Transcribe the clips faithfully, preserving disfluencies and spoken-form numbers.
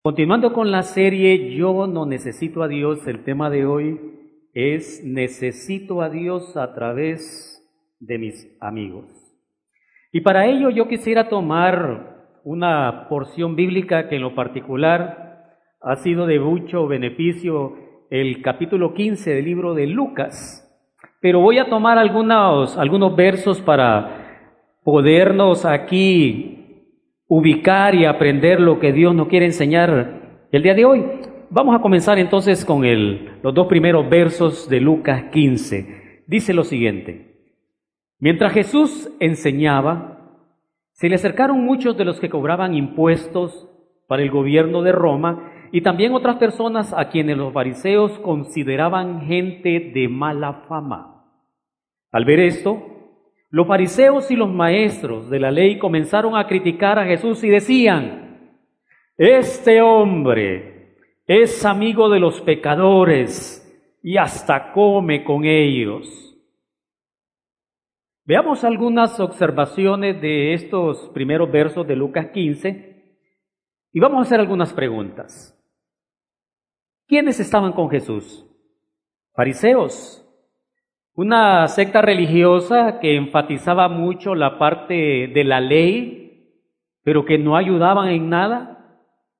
Continuando con la serie Yo no necesito a Dios, el tema de hoy es necesito a Dios a través de mis amigos. Y para ello yo quisiera tomar una porción bíblica que en lo particular ha sido de mucho beneficio, el capítulo quince del libro de Lucas. Pero voy a tomar algunos, algunos versos para podernos aquí ubicar y aprender lo que Dios nos quiere enseñar el día de hoy. Vamos a comenzar entonces con el, los dos primeros versos de Lucas quince. Dice lo siguiente: Mientras Jesús enseñaba, se le acercaron muchos de los que cobraban impuestos para el gobierno de Roma y también otras personas a quienes los fariseos consideraban gente de mala fama. Al ver esto, los fariseos y los maestros de la ley comenzaron a criticar a Jesús y decían: este hombre es amigo de los pecadores y hasta come con ellos. Veamos algunas observaciones de estos primeros versos de Lucas quince y vamos a hacer algunas preguntas. ¿Quiénes estaban con Jesús? Fariseos. Una secta religiosa que enfatizaba mucho la parte de la ley, pero que no ayudaban en nada.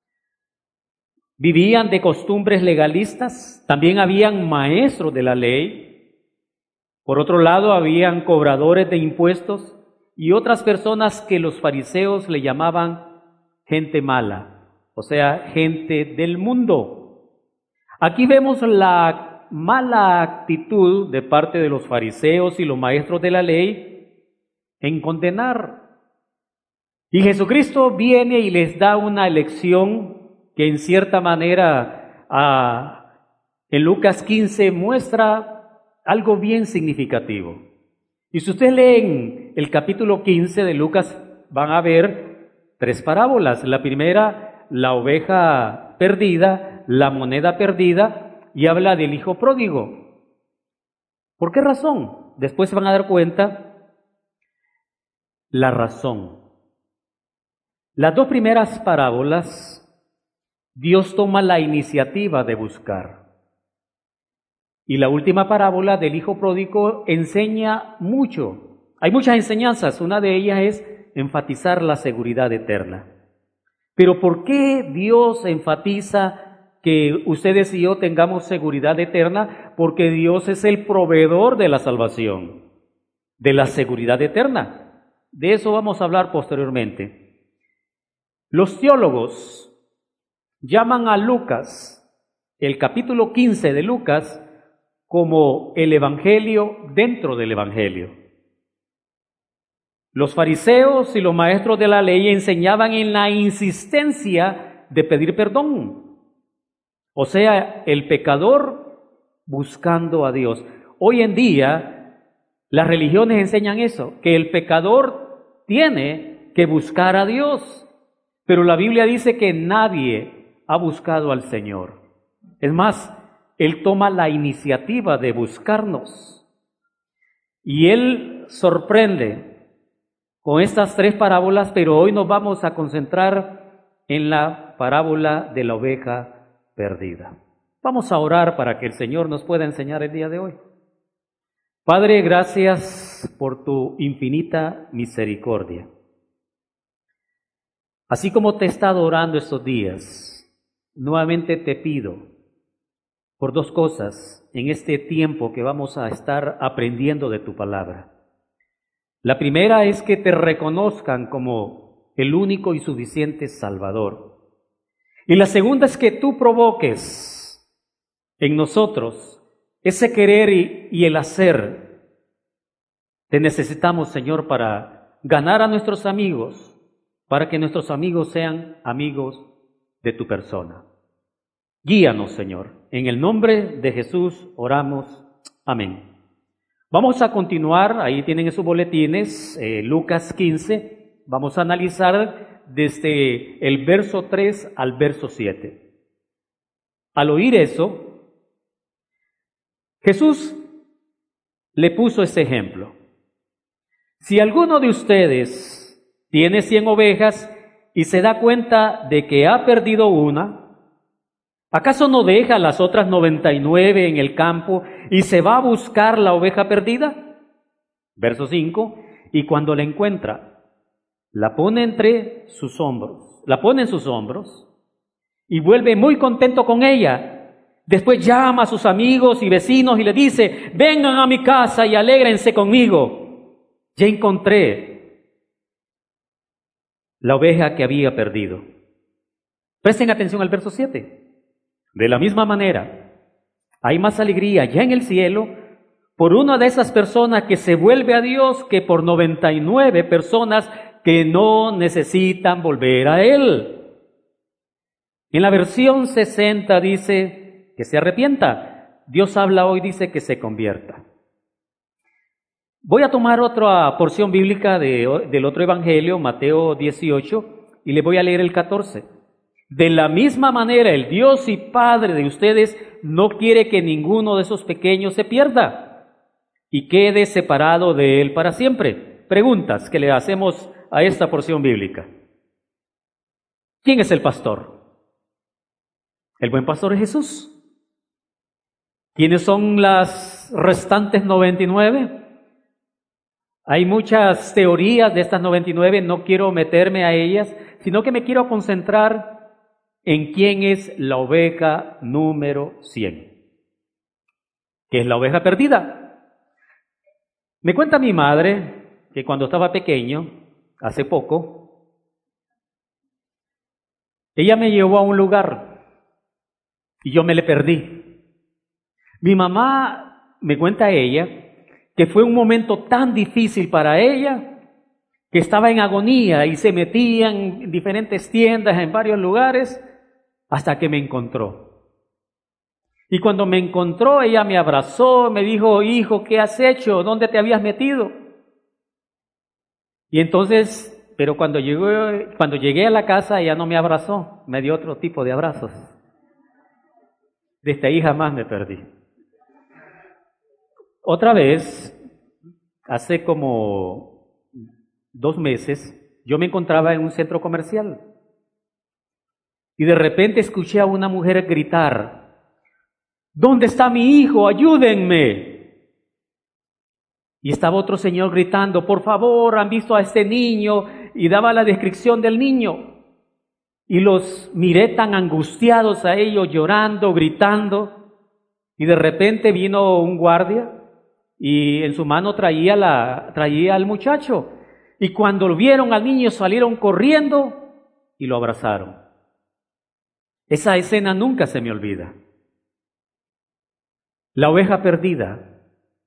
Vivían de costumbres legalistas. También habían maestros de la ley. Por otro lado, habían cobradores de impuestos y otras personas que los fariseos le llamaban gente mala, o sea, gente del mundo. Aquí vemos la mala actitud de parte de los fariseos y los maestros de la ley en condenar. Y Jesucristo viene y les da una lección que en cierta manera a, en Lucas quince muestra algo bien significativo. Y si ustedes leen el capítulo quince de Lucas, van a ver tres parábolas. La primera, la oveja perdida, la moneda perdida, y habla del hijo pródigo. ¿Por qué razón? Después se van a dar cuenta la razón. Las dos primeras parábolas, Dios toma la iniciativa de buscar. Y la última parábola del hijo pródigo enseña mucho. Hay muchas enseñanzas. Una de ellas es enfatizar la seguridad eterna. Pero ¿por qué Dios enfatiza que ustedes y yo tengamos seguridad eterna? Porque Dios es el proveedor de la salvación, de la seguridad eterna. De eso vamos a hablar posteriormente. Los teólogos llaman a Lucas, el capítulo quince de Lucas, como el Evangelio dentro del Evangelio. Los fariseos y los maestros de la ley enseñaban en la insistencia de pedir perdón. O sea, el pecador buscando a Dios. Hoy en día, las religiones enseñan eso, que el pecador tiene que buscar a Dios. Pero la Biblia dice que nadie ha buscado al Señor. Es más, Él toma la iniciativa de buscarnos. Y Él sorprende con estas tres parábolas, pero hoy nos vamos a concentrar en la parábola de la oveja perdida. Vamos a orar para que el Señor nos pueda enseñar el día de hoy. Padre, gracias por tu infinita misericordia. Así como te he estado orando estos días, nuevamente te pido por dos cosas en este tiempo que vamos a estar aprendiendo de tu palabra. La primera es que te reconozcan como el único y suficiente Salvador. Y la segunda es que tú provoques en nosotros ese querer y, y el hacer. Te necesitamos, Señor, para ganar a nuestros amigos, para que nuestros amigos sean amigos de tu persona. Guíanos, Señor. En el nombre de Jesús oramos. Amén. Vamos a continuar, ahí tienen en sus boletines, eh, Lucas quince. Vamos a analizar desde el verso tres al verso siete. Al oír eso, Jesús le puso este ejemplo. Si alguno de ustedes tiene cien ovejas y se da cuenta de que ha perdido una, ¿acaso no deja las otras noventa y nueve en el campo y se va a buscar la oveja perdida? Verso cinco, y cuando la encuentra, la pone entre sus hombros, la pone en sus hombros y vuelve muy contento con ella. Después llama a sus amigos y vecinos y le dice: vengan a mi casa y alégrense conmigo. Ya encontré la oveja que había perdido. Presten atención al verso siete. De la misma manera, hay más alegría ya en el cielo por una de esas personas que se vuelve a Dios que por noventa y nueve personas que no necesitan volver a Él. En la versión sesenta dice que se arrepienta. Dios habla hoy, dice que se convierta. Voy a tomar otra porción bíblica de, del otro evangelio, Mateo dieciocho, y le voy a leer el catorce. De la misma manera, el Dios y Padre de ustedes no quiere que ninguno de esos pequeños se pierda y quede separado de Él para siempre. Preguntas que le hacemos a esta porción bíblica. ¿Quién es el pastor? El buen pastor es Jesús. ¿Quiénes son las restantes noventa y nueve? Hay muchas teorías de estas noventa y nueve, no quiero meterme a ellas, sino que me quiero concentrar en quién es la oveja número cien, que es la oveja perdida. Me cuenta mi madre que cuando estaba pequeño, hace poco, ella me llevó a un lugar y yo me le perdí. Mi mamá, me cuenta ella, que fue un momento tan difícil para ella, que estaba en agonía y se metía en diferentes tiendas, en varios lugares, hasta que me encontró. Y cuando me encontró, ella me abrazó, me dijo: hijo, ¿qué has hecho? ¿Dónde te habías metido? Y entonces, pero cuando llegué, cuando llegué a la casa, ella no me abrazó, me dio otro tipo de abrazos. Desde ahí jamás me perdí. Otra vez, hace como dos meses, yo me encontraba en un centro comercial y de repente escuché a una mujer gritar: ¿dónde está mi hijo? ¡Ayúdenme! Y estaba otro señor gritando: por favor, ¿han visto a este niño? Y daba la descripción del niño. Y los miré tan angustiados a ellos, llorando, gritando, y de repente vino un guardia y en su mano traía, la, traía al muchacho. Y cuando lo vieron al niño, salieron corriendo y lo abrazaron. Esa escena nunca se me olvida. La oveja perdida.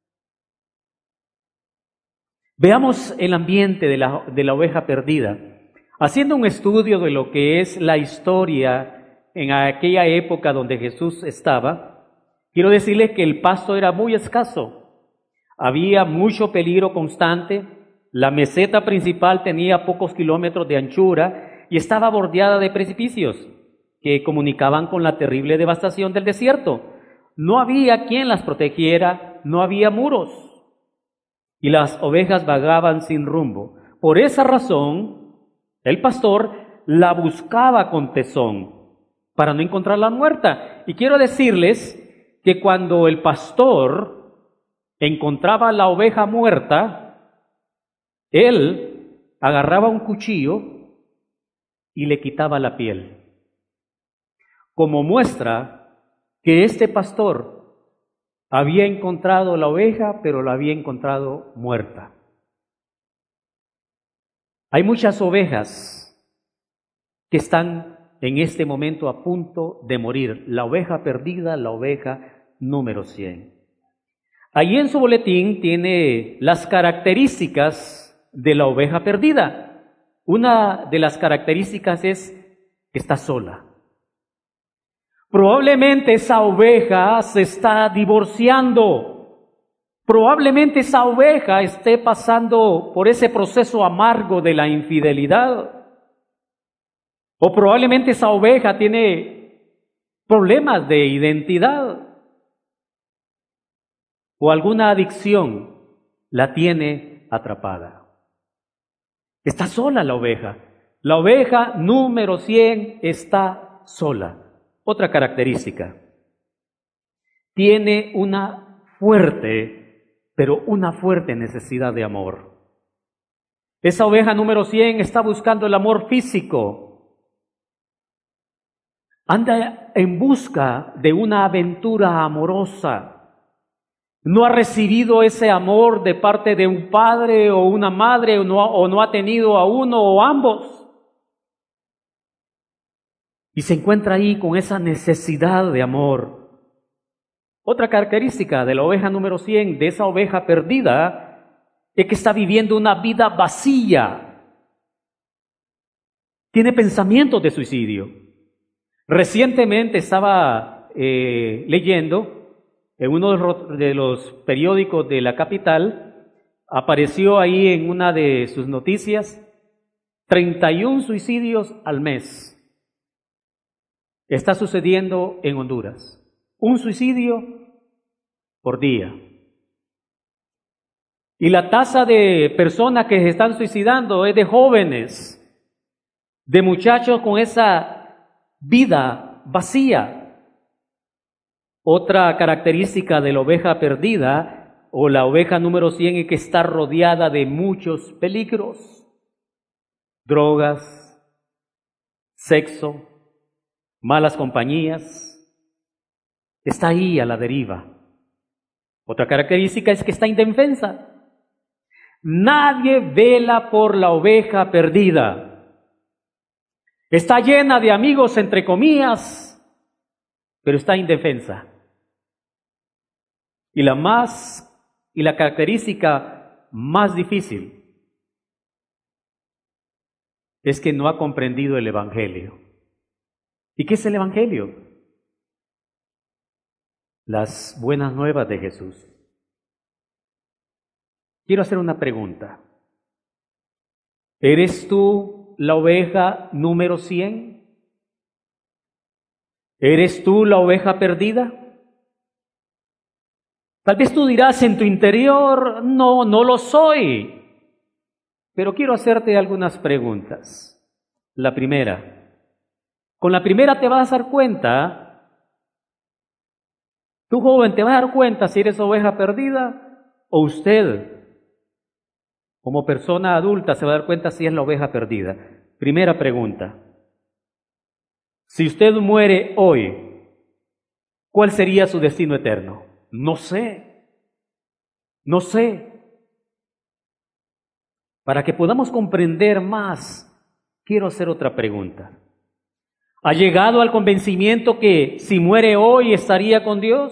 Veamos el ambiente de la, de la oveja perdida. Haciendo un estudio de lo que es la historia en aquella época donde Jesús estaba, quiero decirles que el pasto era muy escaso. Había mucho peligro constante, la meseta principal tenía pocos kilómetros de anchura y estaba bordeada de precipicios que comunicaban con la terrible devastación del desierto. No había quien las protegiera, no había muros y las ovejas vagaban sin rumbo. Por esa razón, el pastor la buscaba con tesón para no encontrarla muerta. Y quiero decirles que cuando el pastor encontraba la oveja muerta, él agarraba un cuchillo y le quitaba la piel, como muestra que este pastor había encontrado la oveja, pero la había encontrado muerta. Hay muchas ovejas que están en este momento a punto de morir. La oveja perdida, la oveja número cien. Allí en su boletín tiene las características de la oveja perdida. Una de las características es que está sola. Probablemente esa oveja se está divorciando. Probablemente esa oveja esté pasando por ese proceso amargo de la infidelidad. O probablemente esa oveja tiene problemas de identidad. O alguna adicción la tiene atrapada. Está sola la oveja. La oveja número cien está sola. Otra característica. Tiene una fuerte, pero una fuerte necesidad de amor. Esa oveja número cien está buscando el amor físico. Anda en busca de una aventura amorosa. No ha recibido ese amor de parte de un padre o una madre, o no, o no ha tenido a uno o ambos. Y se encuentra ahí con esa necesidad de amor. Otra característica de la oveja número cien, de esa oveja perdida, es que está viviendo una vida vacía. Tiene pensamientos de suicidio. Recientemente estaba eh, leyendo en uno de los, de los periódicos de la capital, apareció ahí en una de sus noticias treinta y un suicidios al mes. Está sucediendo en Honduras. Un suicidio por día. Y la tasa de personas que se están suicidando es de jóvenes, de muchachos con esa vida vacía. Otra característica de la oveja perdida o la oveja número cien es que está rodeada de muchos peligros. Drogas, sexo, malas compañías. Está ahí a la deriva. Otra característica es que está indefensa. Nadie vela por la oveja perdida. Está llena de amigos, entre comillas, pero está indefensa. Y la más, y la característica más difícil es que no ha comprendido el Evangelio. ¿Y qué es el Evangelio? Las buenas nuevas de Jesús. Quiero hacer una pregunta. ¿Eres tú la oveja número cien? ¿Eres tú la oveja perdida? Tal vez tú dirás en tu interior, no, no lo soy. Pero quiero hacerte algunas preguntas. La primera, con la primera te vas a dar cuenta, tú joven te vas a dar cuenta si eres oveja perdida o usted como persona adulta se va a dar cuenta si es la oveja perdida. Primera pregunta, si usted muere hoy, ¿cuál sería su destino eterno? No sé, no sé. Para que podamos comprender más, quiero hacer otra pregunta. ¿Ha llegado al convencimiento que si muere hoy estaría con Dios?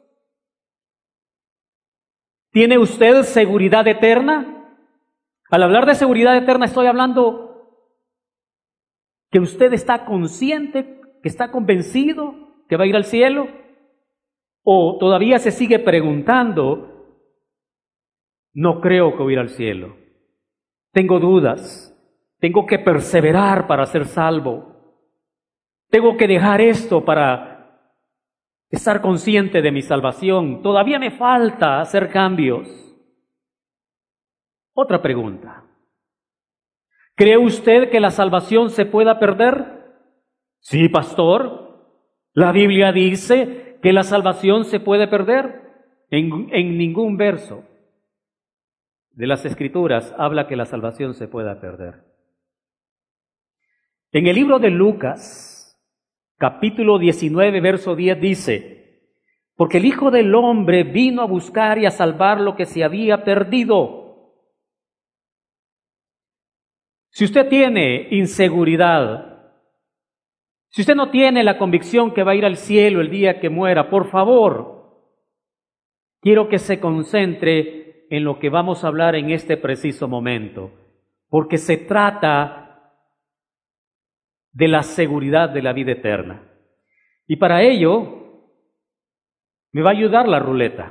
¿Tiene usted seguridad eterna? Al hablar de seguridad eterna estoy hablando que usted está consciente, que está convencido que va a ir al cielo, o todavía se sigue preguntando, no creo que voy a ir al cielo. Tengo dudas, tengo que perseverar para ser salvo, tengo que dejar esto para estar consciente de mi salvación, todavía me falta hacer cambios. Otra pregunta, ¿cree usted que la salvación se pueda perder? Sí, pastor, la Biblia dice que la salvación se puede perder. En, en ningún verso de las Escrituras habla que la salvación se pueda perder. En el libro de Lucas, capítulo diecinueve, verso diez dice, porque el Hijo del Hombre vino a buscar y a salvar lo que se había perdido. Si usted tiene inseguridad, si usted no tiene la convicción que va a ir al cielo el día que muera, por favor, quiero que se concentre en lo que vamos a hablar en este preciso momento, porque se trata de la seguridad de la vida eterna. Y para ello, me va a ayudar la ruleta.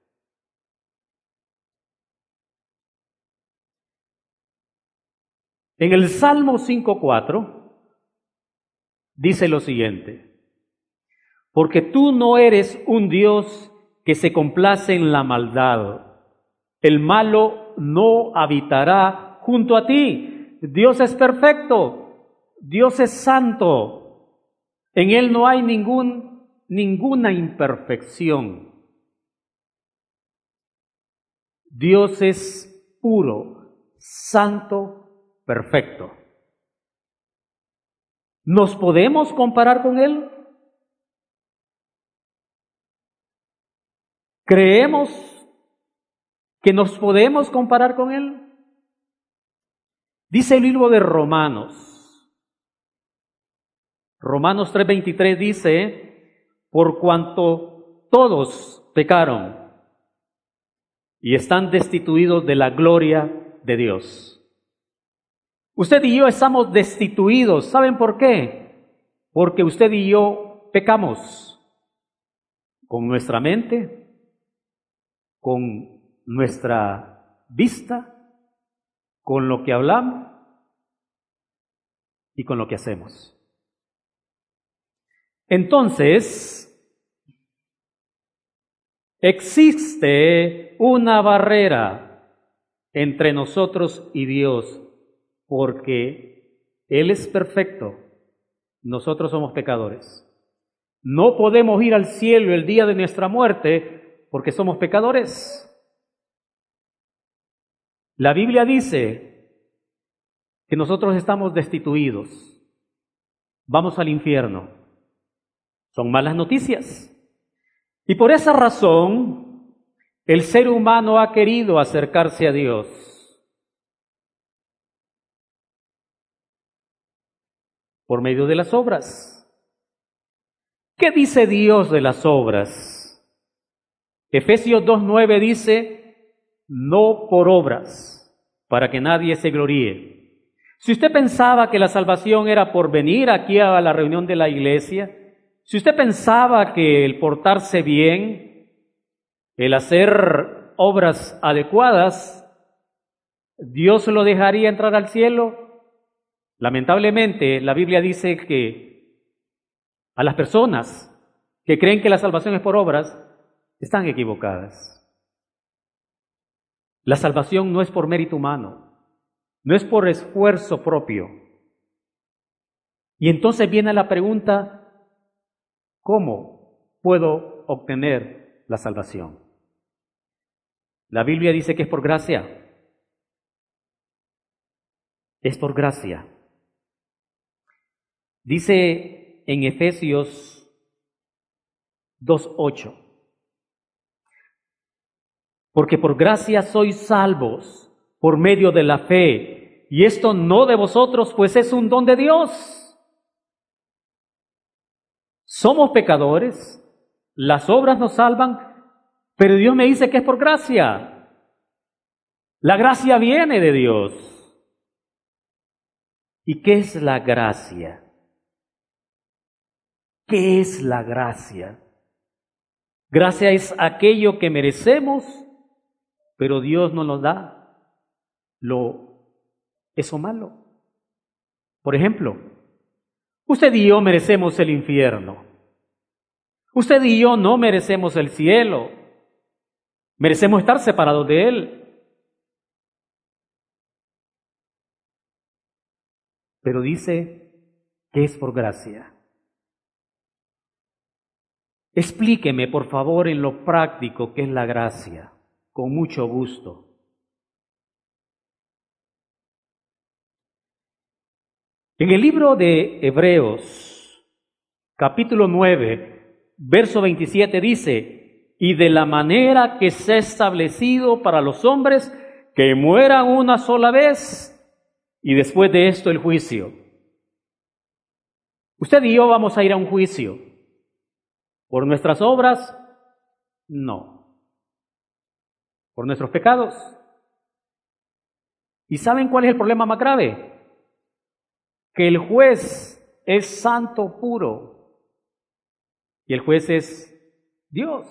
En el Salmo cinco cuatro dice lo siguiente, porque tú no eres un Dios que se complace en la maldad, el malo no habitará junto a ti. Dios es perfecto, Dios es santo. En Él no hay ningún, ninguna imperfección. Dios es puro, santo, perfecto. ¿Nos podemos comparar con Él? ¿Creemos que nos podemos comparar con Él? Dice el libro de Romanos. Romanos tres veintitrés dice, por cuanto todos pecaron y están destituidos de la gloria de Dios. Usted y yo estamos destituidos. ¿Saben por qué? Porque usted y yo pecamos con nuestra mente, con nuestra vista, con lo que hablamos y con lo que hacemos. Entonces, existe una barrera entre nosotros y Dios, porque Él es perfecto, nosotros somos pecadores. No podemos ir al cielo el día de nuestra muerte porque somos pecadores. La Biblia dice que nosotros estamos destituidos, vamos al infierno. Son malas noticias. Y por esa razón, el ser humano ha querido acercarse a Dios. Por medio de las obras. ¿Qué dice Dios de las obras? Efesios dos nueve dice, no por obras, para que nadie se gloríe. Si usted pensaba que la salvación era por venir aquí a la reunión de la iglesia, si usted pensaba que el portarse bien, el hacer obras adecuadas, Dios lo dejaría entrar al cielo, lamentablemente la Biblia dice que a las personas que creen que la salvación es por obras, están equivocadas. La salvación no es por mérito humano, no es por esfuerzo propio. Y entonces viene la pregunta, ¿cómo puedo obtener la salvación? La Biblia dice que es por gracia. Es por gracia. Dice en Efesios dos ocho, porque por gracia sois salvos por medio de la fe, y esto no de vosotros, pues es un don de Dios. Somos pecadores, las obras nos salvan, pero Dios me dice que es por gracia. La gracia viene de Dios. ¿Y qué es la gracia? ¿Qué es la gracia? Gracia es aquello que merecemos, pero Dios no nos da lo eso malo. Por ejemplo, usted y yo merecemos el infierno. Usted y yo no merecemos el cielo. Merecemos estar separados de Él. Pero dice que es por gracia. Explíqueme, por favor, en lo práctico qué es la gracia, con mucho gusto. En el libro de Hebreos, capítulo nueve, verso veintisiete dice, y de la manera que se ha establecido para los hombres que mueran una sola vez y después de esto el juicio. Usted y yo vamos a ir a un juicio. ¿Por nuestras obras? No. ¿Por nuestros pecados? ¿Y saben cuál es el problema más grave? Que el juez es santo puro y el juez es Dios.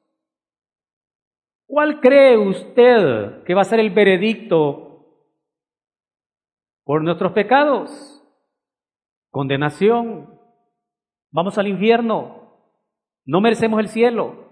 ¿Cuál cree usted que va a ser el veredicto por nuestros pecados? Condenación. Vamos al infierno. No merecemos el cielo.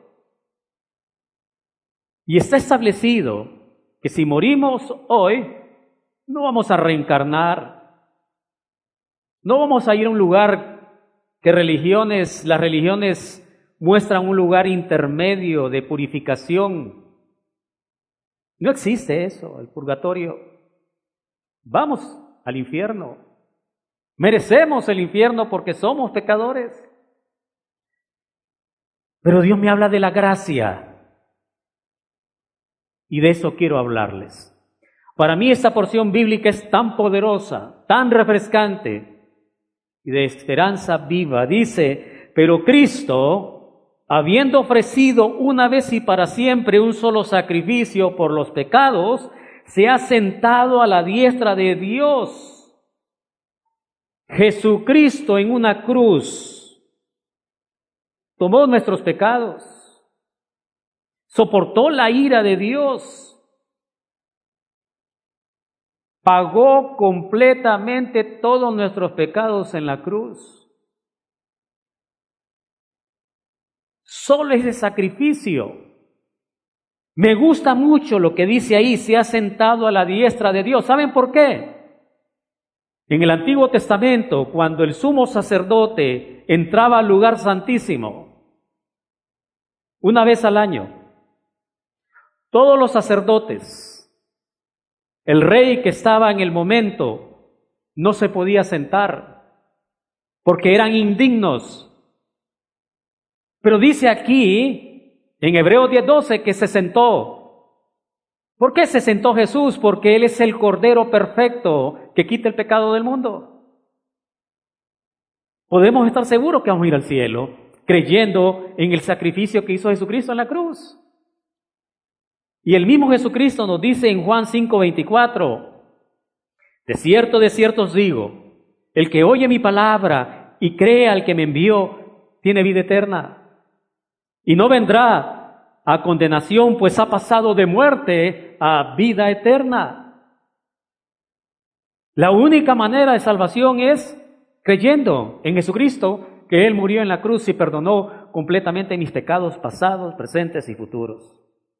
Y está establecido que si morimos hoy, no vamos a reencarnar. No vamos a ir a un lugar que religiones, las religiones muestran un lugar intermedio de purificación. No existe eso, el purgatorio. Vamos al infierno. Merecemos el infierno porque somos pecadores. Pero Dios me habla de la gracia. Y de eso quiero hablarles. Para mí esta porción bíblica es tan poderosa, tan refrescante y de esperanza viva. Dice, pero Cristo, habiendo ofrecido una vez y para siempre un solo sacrificio por los pecados, se ha sentado a la diestra de Dios. Jesucristo en una cruz tomó nuestros pecados, soportó la ira de Dios, pagó completamente todos nuestros pecados en la cruz. Solo ese sacrificio. Me gusta mucho lo que dice ahí, se ha sentado a la diestra de Dios. ¿Saben por qué? En el Antiguo Testamento, cuando el sumo sacerdote entraba al lugar santísimo, una vez al año, todos los sacerdotes, el rey que estaba en el momento, no se podía sentar, porque eran indignos. Pero dice aquí, en Hebreos diez doce, que se sentó. ¿Por qué se sentó Jesús? Porque Él es el Cordero perfecto que quita el pecado del mundo. Podemos estar seguros que vamos a ir al cielo, creyendo en el sacrificio que hizo Jesucristo en la cruz. Y el mismo Jesucristo nos dice en Juan cinco veinticuatro, de cierto, de cierto os digo, el que oye mi palabra y cree al que me envió, tiene vida eterna. Y no vendrá a condenación, pues ha pasado de muerte a vida eterna. La única manera de salvación es creyendo en Jesucristo, que Él murió en la cruz y perdonó completamente mis pecados pasados, presentes y futuros.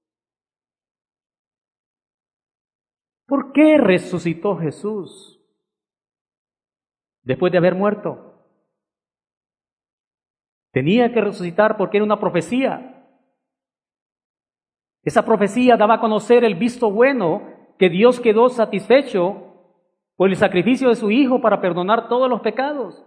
¿Por qué resucitó Jesús después de haber muerto? Tenía que resucitar porque era una profecía. Esa profecía daba a conocer el visto bueno, que Dios quedó satisfecho por el sacrificio de su Hijo para perdonar todos los pecados.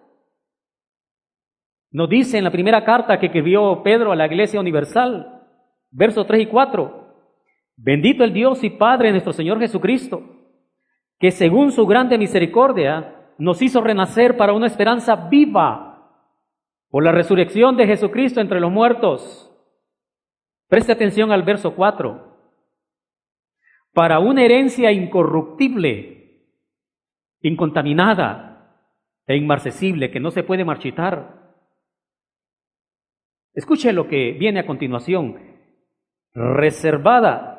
Nos dice en la primera carta que escribió Pedro a la Iglesia Universal, versos tres y cuatro, bendito el Dios y Padre de nuestro Señor Jesucristo, que según su grande misericordia nos hizo renacer para una esperanza viva por la resurrección de Jesucristo entre los muertos. Preste atención al verso cuatro. Para una herencia incorruptible, incontaminada e inmarcesible, que no se puede marchitar. Escuche lo que viene a continuación. Reservada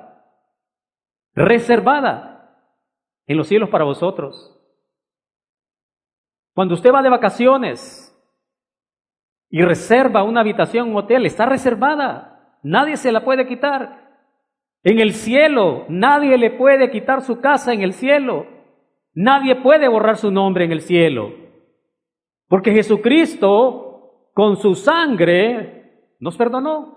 reservada en los cielos para vosotros. Cuando usted va de vacaciones y reserva una habitación en un hotel, está reservada, nadie se la puede quitar. En el cielo, nadie le puede quitar su casa en el cielo, nadie puede borrar su nombre en el cielo, porque Jesucristo con su sangre nos perdonó.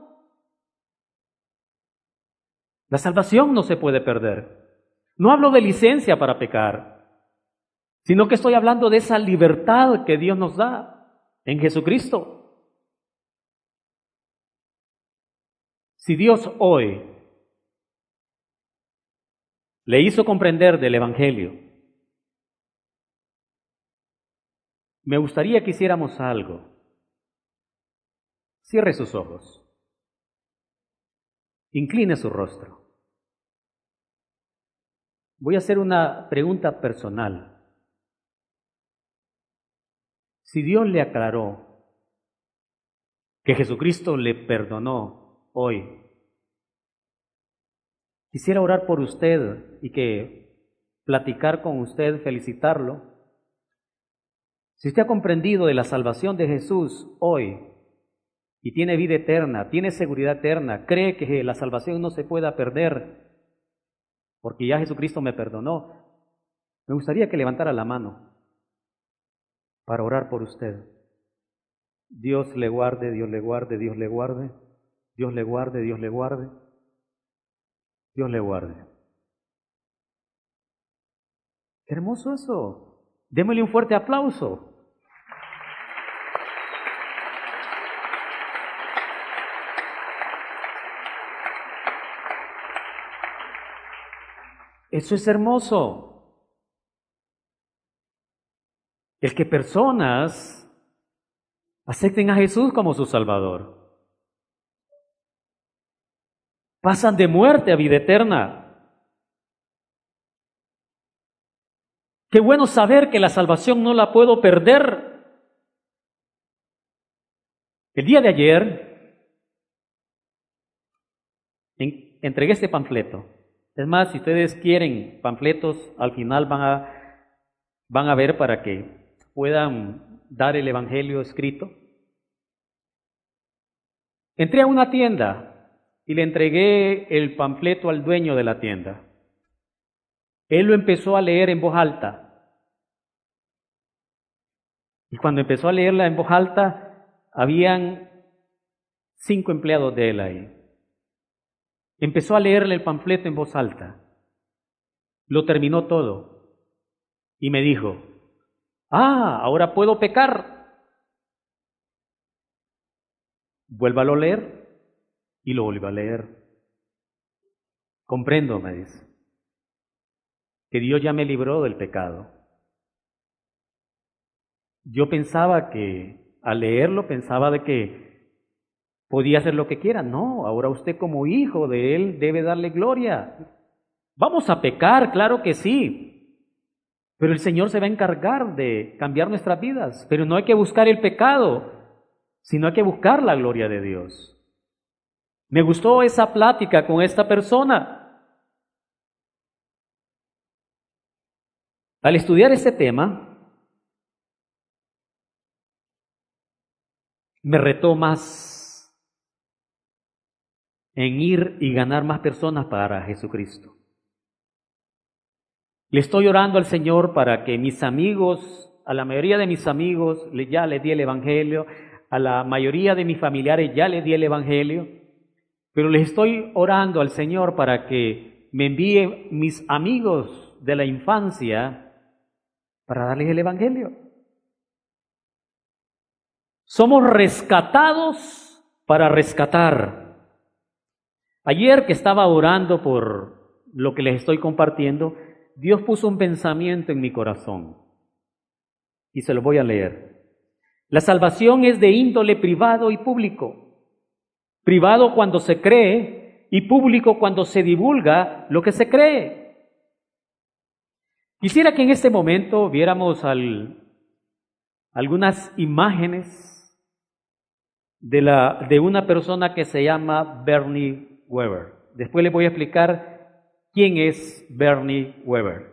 La salvación no se puede perder. No hablo de licencia para pecar, sino que estoy hablando de esa libertad que Dios nos da en Jesucristo. Si Dios hoy le hizo comprender del Evangelio, me gustaría que hiciéramos algo. Cierre sus ojos. Incline su rostro. Voy a hacer una pregunta personal. Si Dios le aclaró que Jesucristo le perdonó hoy, quisiera orar por usted y que platicar con usted, felicitarlo. Si usted ha comprendido de la salvación de Jesús hoy y tiene vida eterna, tiene seguridad eterna, cree que la salvación no se pueda perder porque ya Jesucristo me perdonó, me gustaría que levantara la mano. para orar por usted. Dios le guarde, Dios le guarde, Dios le guarde, Dios le guarde, Dios le guarde, Dios le guarde. Qué hermoso eso. Démosle un fuerte aplauso. Eso es hermoso. El que personas acepten a Jesús como su Salvador. Pasan de muerte a vida eterna. Qué bueno saber que la salvación no la puedo perder. El día de ayer en, entregué este panfleto. Es más, si ustedes quieren panfletos, al final van a, van a ver para que puedan dar el Evangelio escrito. Entré a una tienda y le entregué el panfleto al dueño de la tienda. Él lo empezó a leer en voz alta. Y cuando empezó a leerla en voz alta, habían cinco empleados de él ahí. Empezó a leerle el panfleto en voz alta. Lo terminó todo. Y me dijo, ah, ahora puedo pecar. Vuélvalo a leer. Y lo volvió a leer. Comprendo, me dice, que Dios ya me libró del pecado. Yo pensaba que, al leerlo, pensaba de que podía hacer lo que quiera. No, ahora usted como hijo de Él debe darle gloria. Vamos a pecar, claro que sí, pero el Señor se va a encargar de cambiar nuestras vidas. Pero no hay que buscar el pecado, sino hay que buscar la gloria de Dios. Me gustó esa plática con esta persona. Al estudiar este tema, me retó más en ir y ganar más personas para Jesucristo. Le estoy orando al Señor para que mis amigos, a la mayoría de mis amigos ya les di el Evangelio, a la mayoría de mis familiares ya les di el Evangelio, pero les estoy orando al Señor para que me envíe mis amigos de la infancia para darles el Evangelio. Somos rescatados para rescatar. Ayer que estaba orando por lo que les estoy compartiendo, Dios puso un pensamiento en mi corazón y se lo voy a leer. La salvación es de índole privado y público. Privado cuando se cree y público cuando se divulga lo que se cree. Quisiera que en este momento viéramos al, algunas imágenes de, la, de una persona que se llama Bernie Weber. Después les voy a explicar quién es Bernie Weber.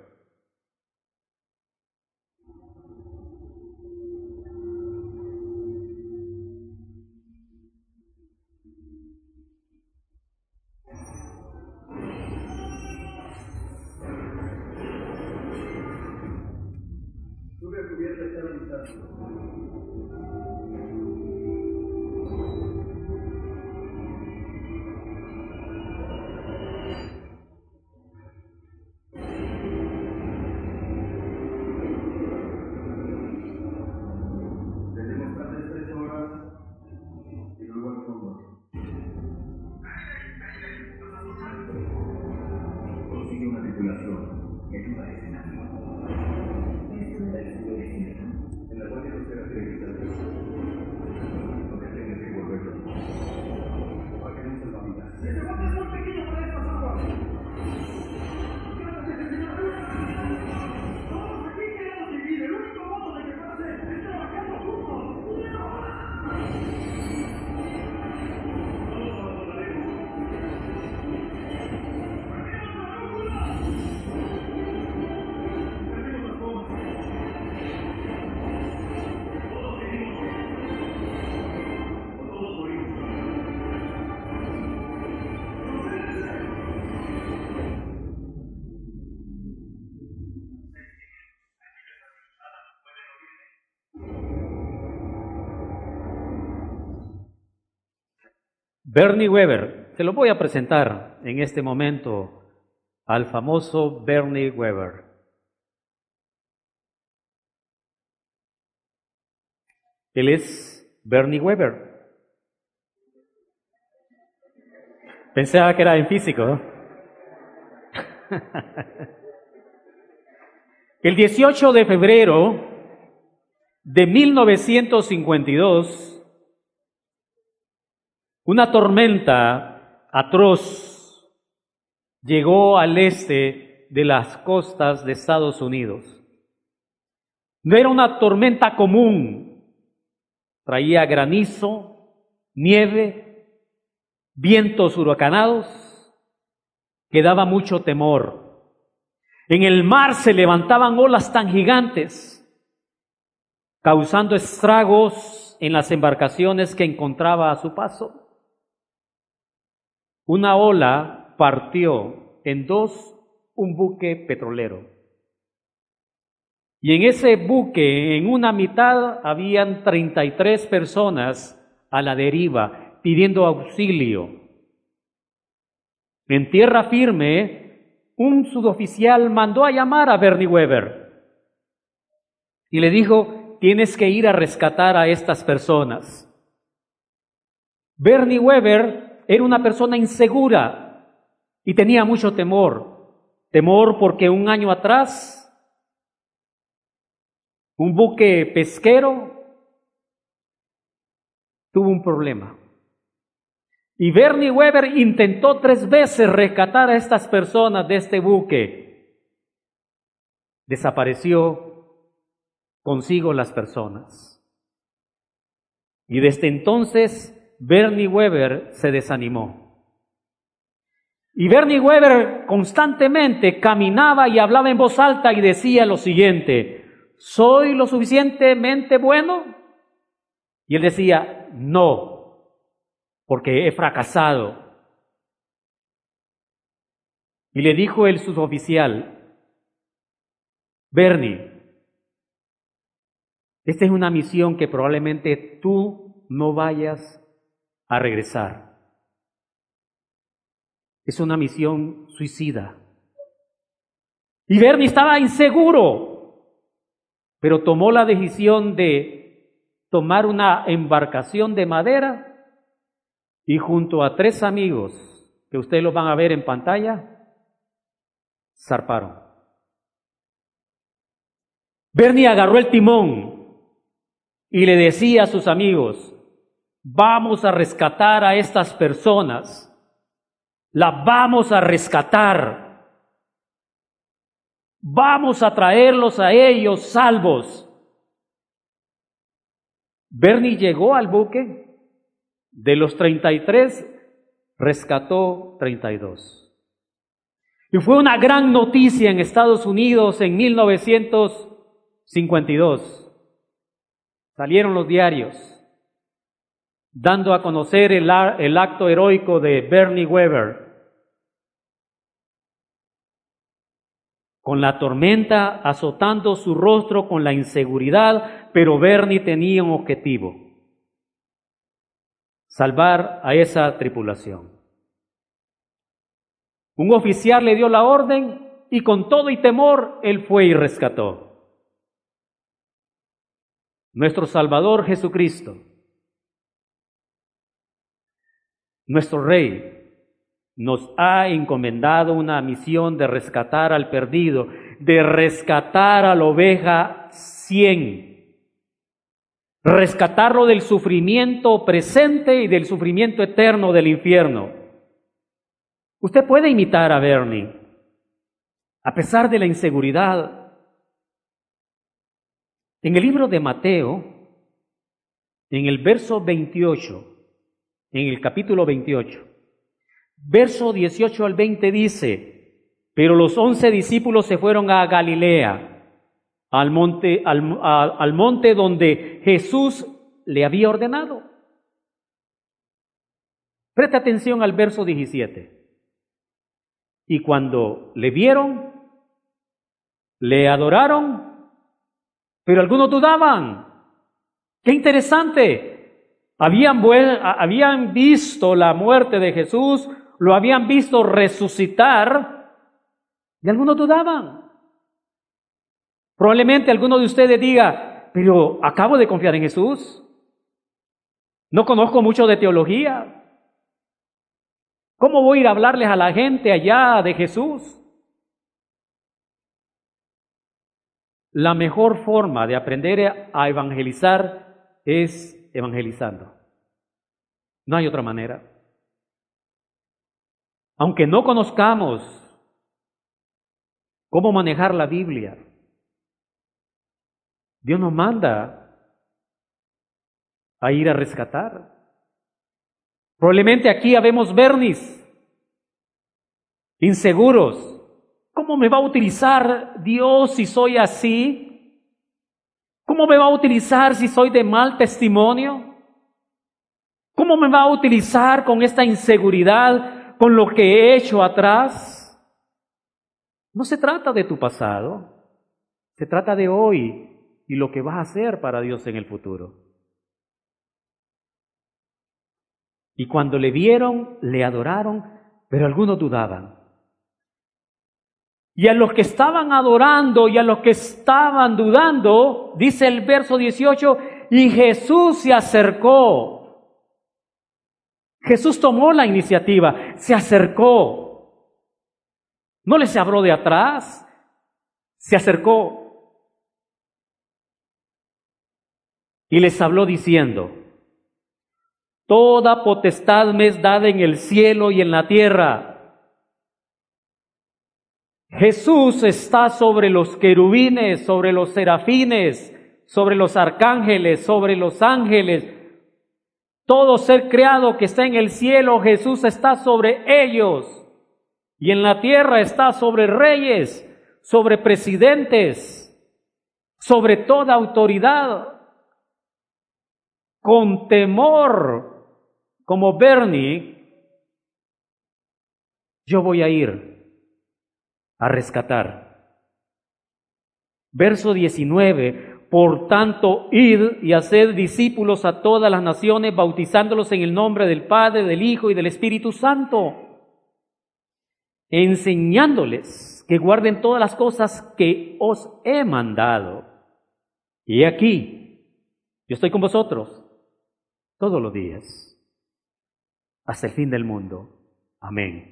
Bernie Weber, se lo voy a presentar en este momento al famoso Bernie Weber. Él es Bernie Weber. Pensaba que era en físico, ¿no? El dieciocho de febrero de mil novecientos cincuenta y dos, una tormenta atroz llegó al este de las costas de Estados Unidos. No era una tormenta común, traía granizo, nieve, vientos huracanados, que daba mucho temor. En el mar se levantaban olas tan gigantes, causando estragos en las embarcaciones que encontraba a su paso. Una ola partió en dos un buque petrolero. Y en ese buque, en una mitad, habían treinta y tres personas a la deriva, pidiendo auxilio. En tierra firme, un suboficial mandó a llamar a Bernie Weber y le dijo: tienes que ir a rescatar a estas personas. Bernie Weber era una persona insegura y tenía mucho temor. Temor porque un año atrás, un buque pesquero tuvo un problema. Y Bernie Weber intentó tres veces rescatar a estas personas de este buque. Desapareció consigo las personas. Y desde entonces Bernie Weber se desanimó. Y Bernie Weber constantemente caminaba y hablaba en voz alta y decía lo siguiente: ¿soy lo suficientemente bueno? Y él decía: no, porque he fracasado. Y le dijo el suboficial: Bernie, esta es una misión que probablemente tú no vayas a regresar. Es una misión suicida. Y Bernie estaba inseguro, pero tomó la decisión de tomar una embarcación de madera y junto a tres amigos, que ustedes los van a ver en pantalla, zarparon. Bernie agarró el timón y le decía a sus amigos: vamos a rescatar a estas personas, las vamos a rescatar, vamos a traerlos a ellos salvos. Bernie llegó al buque, de los treinta y tres rescató treinta y dos. Y fue una gran noticia en Estados Unidos en mil novecientos cincuenta y dos. Salieron los diarios dando a conocer el, el acto heroico de Bernie Weber. Con la tormenta azotando su rostro con la inseguridad, pero Bernie tenía un objetivo: salvar a esa tripulación. Un oficial le dio la orden y con todo y temor él fue y rescató. Nuestro Salvador Jesucristo, nuestro Rey, nos ha encomendado una misión de rescatar al perdido, de rescatar a la oveja cien, rescatarlo del sufrimiento presente y del sufrimiento eterno del infierno. Usted puede imitar a Bernie, a pesar de la inseguridad. En el libro de Mateo, en el verso veintiocho, en el capítulo veintiocho, verso dieciocho al veinte dice: pero los once discípulos se fueron a Galilea, al monte, al, a, al monte donde Jesús le había ordenado. Presta atención al verso diecisiete. Y cuando le vieron, le adoraron, pero algunos dudaban. ¡Qué interesante! Habían, vuel- habían visto la muerte de Jesús, lo habían visto resucitar, y algunos dudaban. Probablemente alguno de ustedes diga, pero acabo de confiar en Jesús. No conozco mucho de teología. ¿Cómo voy a ir a hablarles a la gente allá de Jesús? La mejor forma de aprender a evangelizar es evangelizando. No hay otra manera. Aunque no conozcamos cómo manejar la Biblia, Dios nos manda a ir a rescatar. Probablemente aquí habemos Bernis, inseguros. ¿Cómo me va a utilizar Dios si soy así? ¿Cómo me va a utilizar si soy de mal testimonio? ¿Cómo me va a utilizar con esta inseguridad, con lo que he hecho atrás? No se trata de tu pasado, se trata de hoy y lo que vas a hacer para Dios en el futuro. Y cuando le vieron, le adoraron, pero algunos dudaban. Y a los que estaban adorando y a los que estaban dudando, dice el verso dieciocho, y Jesús se acercó. Jesús tomó la iniciativa, se acercó. No les habló de atrás, se acercó. Y les habló diciendo, toda potestad me es dada en el cielo y en la tierra. Jesús está sobre los querubines, sobre los serafines, sobre los arcángeles, sobre los ángeles. Todo ser creado que está en el cielo, Jesús está sobre ellos. Y en la tierra está sobre reyes, sobre presidentes, sobre toda autoridad. Con temor, como Bernie, yo voy a ir a rescatar. Verso diecinueve, por tanto, id y haced discípulos a todas las naciones, bautizándolos en el nombre del Padre, del Hijo y del Espíritu Santo, enseñándoles que guarden todas las cosas que os he mandado. Y aquí, yo estoy con vosotros todos los días, hasta el fin del mundo. Amén.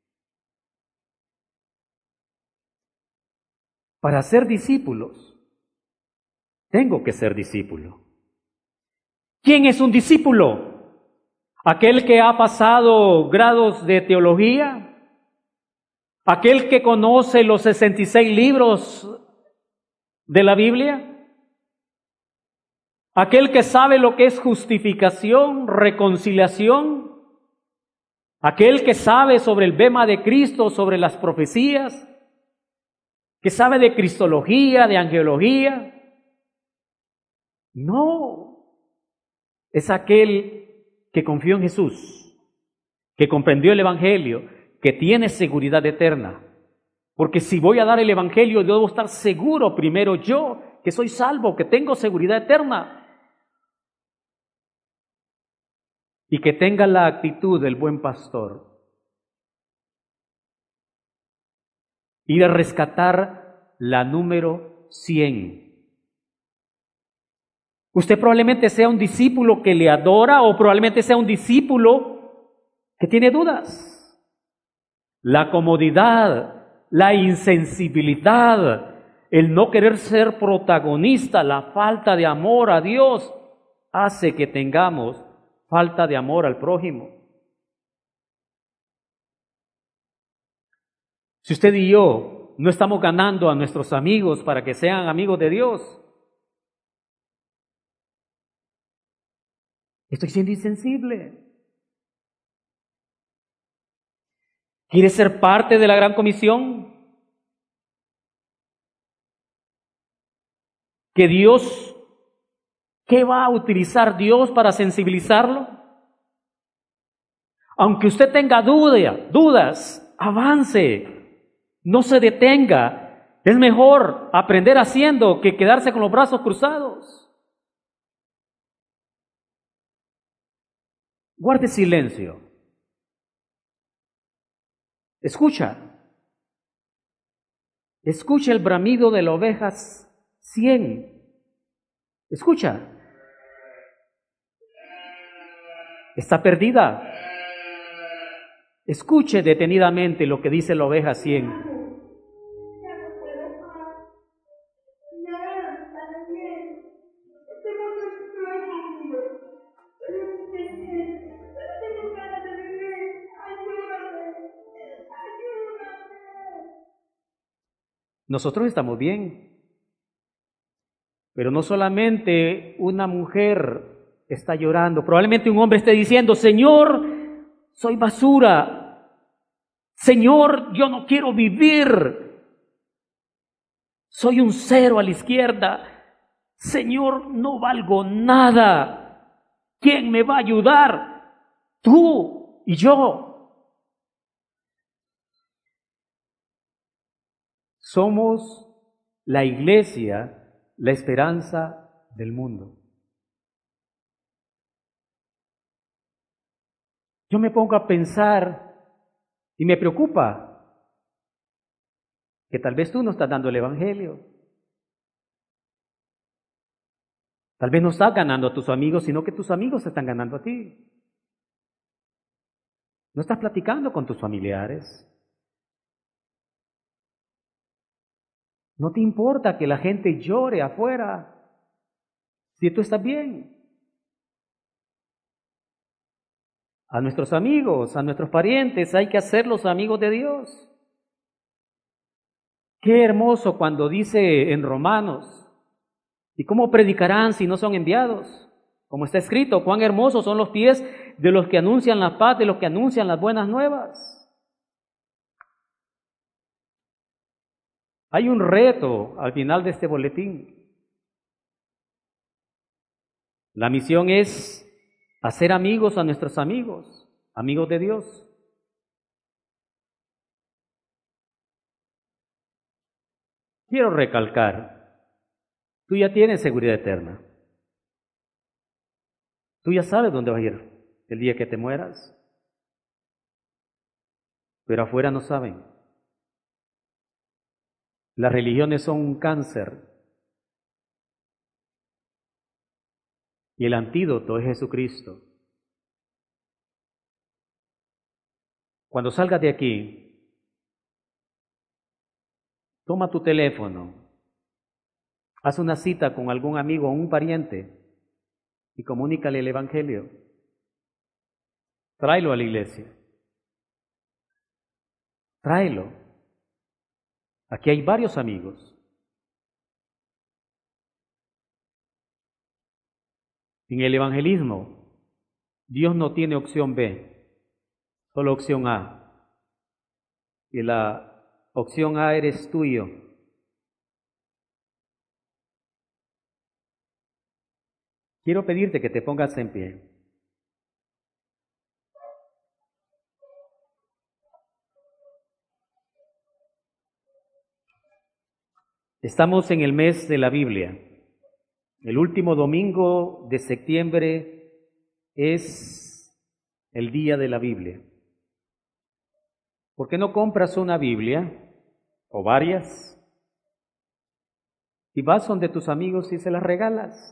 Para ser discípulos, tengo que ser discípulo. ¿Quién es un discípulo? ¿Aquel que ha pasado grados de teología? ¿Aquel que conoce los sesenta y seis libros de la Biblia? ¿Aquel que sabe lo que es justificación, reconciliación? ¿Aquel que sabe sobre el bema de Cristo, sobre las profecías? ¿Que sabe de cristología, de angelología? No, es aquel que confió en Jesús, que comprendió el Evangelio, que tiene seguridad eterna. Porque si voy a dar el Evangelio, debo estar seguro primero yo, que soy salvo, que tengo seguridad eterna. Y que tenga la actitud del buen pastor. Ir a rescatar la número cien. Usted probablemente sea un discípulo que le adora o probablemente sea un discípulo que tiene dudas. La comodidad, la insensibilidad, el no querer ser protagonista, la falta de amor a Dios hace que tengamos falta de amor al prójimo. Si usted y yo no estamos ganando a nuestros amigos para que sean amigos de Dios, estoy siendo insensible. ¿Quiere ser parte de la gran comisión? Que Dios, ¿qué va a utilizar Dios para sensibilizarlo? Aunque usted tenga duda, dudas, avance. No se detenga. Es mejor aprender haciendo que quedarse con los brazos cruzados. Guarde silencio. Escucha. Escucha el bramido de las ovejas cien. Escucha. Está perdida. Escuche detenidamente lo que dice la oveja cien. Nosotros estamos bien, pero no solamente una mujer está llorando, probablemente un hombre esté diciendo, Señor, soy basura, Señor, yo no quiero vivir, soy un cero a la izquierda, Señor, no valgo nada, ¿quién me va a ayudar? Tú y yo. Somos la iglesia, la esperanza del mundo. Yo me pongo a pensar y me preocupa que tal vez tú no estás dando el evangelio. Tal vez no estás ganando a tus amigos, sino que tus amigos te están ganando a ti. No estás platicando con tus familiares. No te importa que la gente llore afuera si tú estás bien. A nuestros amigos, a nuestros parientes, hay que hacerlos amigos de Dios. Qué hermoso cuando dice en Romanos, ¿y cómo predicarán si no son enviados? Como está escrito, cuán hermosos son los pies de los que anuncian la paz, de los que anuncian las buenas nuevas. Hay un reto al final de este boletín. La misión es hacer amigos a nuestros amigos, amigos de Dios. Quiero recalcar, tú ya tienes seguridad eterna. Tú ya sabes dónde vas a ir el día que te mueras. Pero afuera no saben. Las religiones son un cáncer. Y el antídoto es Jesucristo. Cuando salgas de aquí, toma tu teléfono, haz una cita con algún amigo o un pariente y comunícale el evangelio. Tráelo a la iglesia. Tráelo. Aquí hay varios amigos. En el evangelismo, Dios no tiene opción B, solo opción A. Y la opción A eres tú y yo. Quiero pedirte que te pongas en pie. Estamos en el mes de la Biblia. El último domingo de septiembre es el día de la Biblia. ¿Por qué no compras una Biblia o varias y vas donde tus amigos y se las regalas?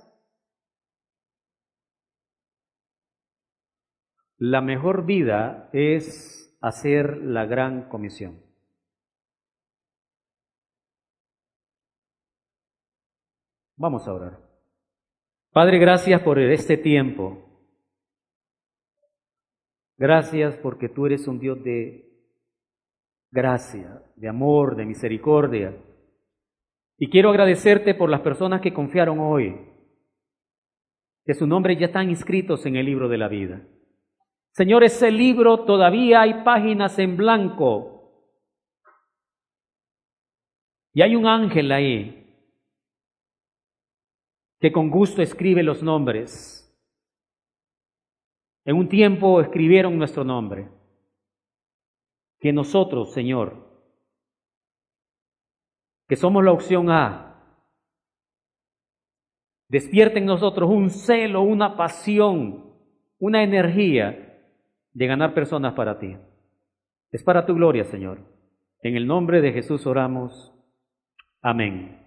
La mejor vida es hacer la gran comisión. Vamos a orar. Padre, gracias por este tiempo. Gracias porque tú eres un Dios de gracia, de amor, de misericordia. Y quiero agradecerte por las personas que confiaron hoy, que sus nombres ya están inscritos en el libro de la vida. Señor, ese libro todavía hay páginas en blanco. Y hay un ángel ahí que con gusto escribe los nombres. En un tiempo escribieron nuestro nombre. Que nosotros, Señor, que somos la opción A, despierta en nosotros un celo, una pasión una energía de ganar personas para ti. Es para tu gloria, Señor. En el nombre de Jesús oramos. Amén.